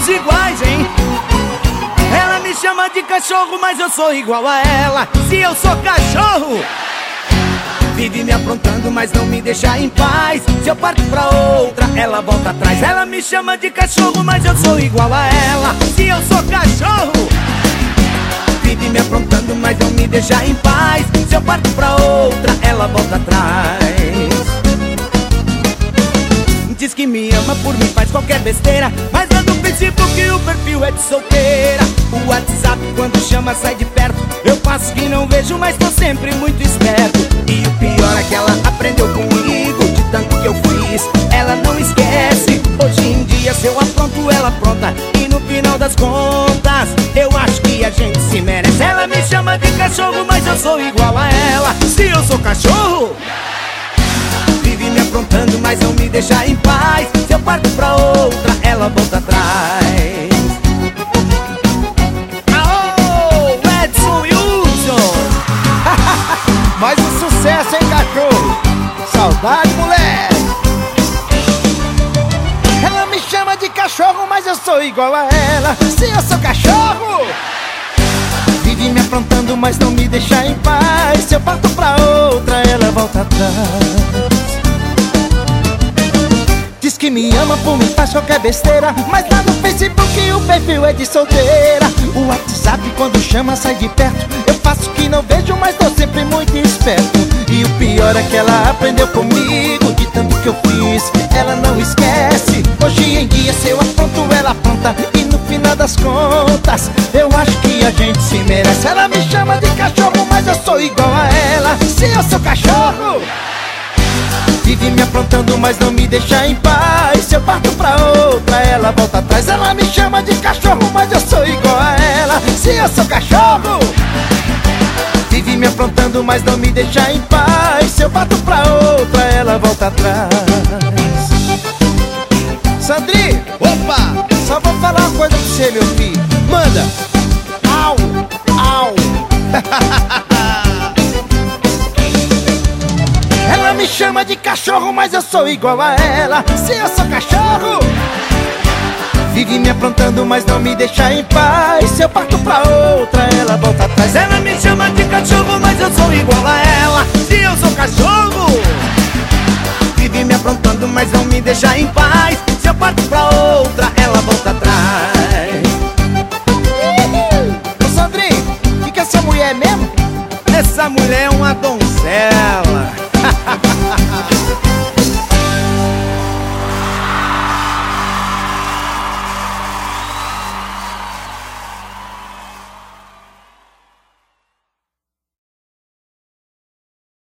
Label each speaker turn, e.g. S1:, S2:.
S1: somos iguais, hein? Ela me chama de cachorro, mas eu sou igual a ela. Se eu sou cachorro, vive me aprontando, mas não me deixa em paz. Se eu parto pra outra, ela volta atrás. Ela me chama de cachorro, mas eu sou igual a ela. Se eu sou cachorro, vive me aprontando, mas não me deixa em paz. Se eu parto pra outra, ela volta atrás. Diz que me ama, por mim faz qualquer besteira, mas lá no Facebook o perfil é de solteira. O WhatsApp quando chama sai de perto. Eu faço que não vejo, mas tô sempre muito esperto. E o pior é que ela aprendeu comigo, de tanto que eu fiz, ela não esquece. Hoje em dia se eu apronto, ela apronta. E no final das contas, eu acho que a gente se merece. Ela me chama de cachorro, mas eu sou igual a ela. Se eu sou cachorro, vive me aprontando, mas não me deixa em paz. Se eu parto pra outra, ela volta atrás. Aô, Edson Wilson!
S2: Mais um sucesso, hein, cachorro? Saudade, moleque! Ela me chama de cachorro, mas eu sou igual a ela. Se eu sou cachorro, vive me aprontando, mas não me deixa em paz. Se eu parto pra outra, ela volta atrás. Diz que me ama, por mim faz qualquer besteira, mas lá no Facebook o perfil é de solteira. O WhatsApp quando chama sai de perto. Eu faço que não vejo, mas tô sempre muito esperto. E o pior é que ela aprendeu comigo, de tanto que eu fiz, ela não esquece. Hoje em dia se eu apronto, ela apronta. E no final das contas, eu acho que a gente se merece. Ela me chama de cachorro, mas eu sou igual a ela. Se eu sou cachorro, vive me aprontando, mas não me deixa em paz. Se eu parto pra outra, ela volta atrás. Ela me chama de cachorro, mas eu sou igual a ela. Se eu sou cachorro, vive me aprontando, mas não me deixa em paz. Se eu parto pra outra, ela volta atrás. Sandri,
S1: Opa!
S2: só vou falar uma coisa pra você, meu filho.
S1: Manda!
S2: Au, au. Ela me chama de cachorro, mas eu sou igual a ela. Se eu sou cachorro, vive me aprontando, mas não me deixa em paz. Se eu parto pra outra, ela volta atrás.
S1: Ela me chama de cachorro, mas eu sou igual a ela. Se eu sou cachorro, vive me aprontando, mas não me deixa em paz. Se eu parto pra